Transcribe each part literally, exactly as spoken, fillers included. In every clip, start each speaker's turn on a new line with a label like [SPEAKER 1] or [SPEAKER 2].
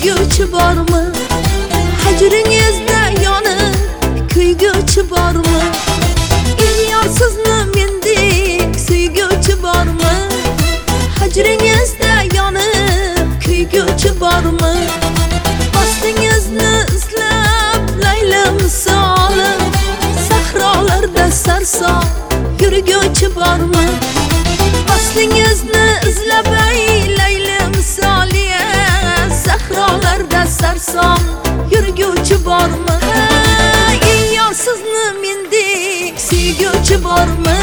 [SPEAKER 1] kuyguvchi bormi? Hajringizda yonib kuyguvchi bormi? Yor sizni mendek suyguvchi bormi? Hajringizda yonib kuyguvchi bormi? Ostingizni izlab Layla misoli sahrolarda sarson yurguvchi bormi? Ostingizni izlab Layla misoli sahrolarda sarson yurguvchi bormi? Yor sizni mendek suyguvchi bormi?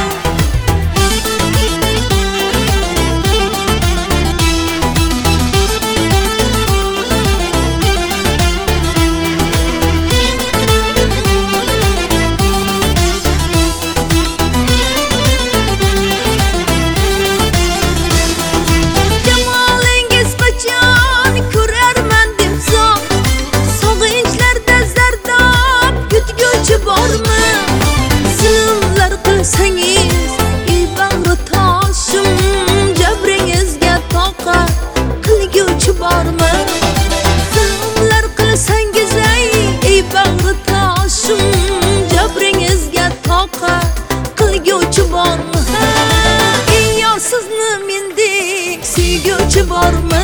[SPEAKER 1] Sangiz ey bag'ri toshim, jabringizga toqat qilguvchi bormi? Zulmlar qilsangiz ey bag'ri toshim, jabringizga toqat qilguvchi bormi? Ey yor sizni mendek suyguvchi bormi?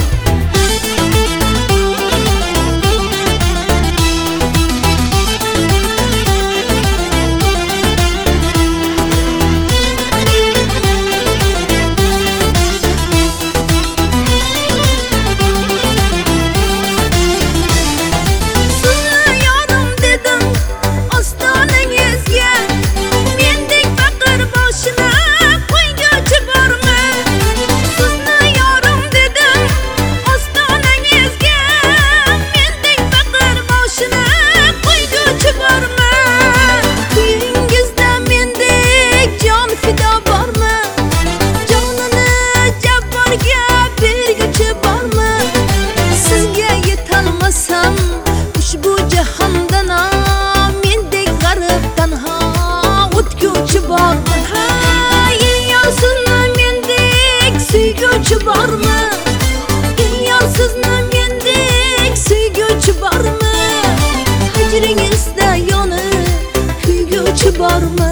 [SPEAKER 1] Ushbu jahonda mendek g'arib tanho o'tguvchi bormi? Yor sizni mendek suyguvchi bormi? Yor sizni mendek suyguvchi bormi? Hajringizda yonib kuyguvchi bormi?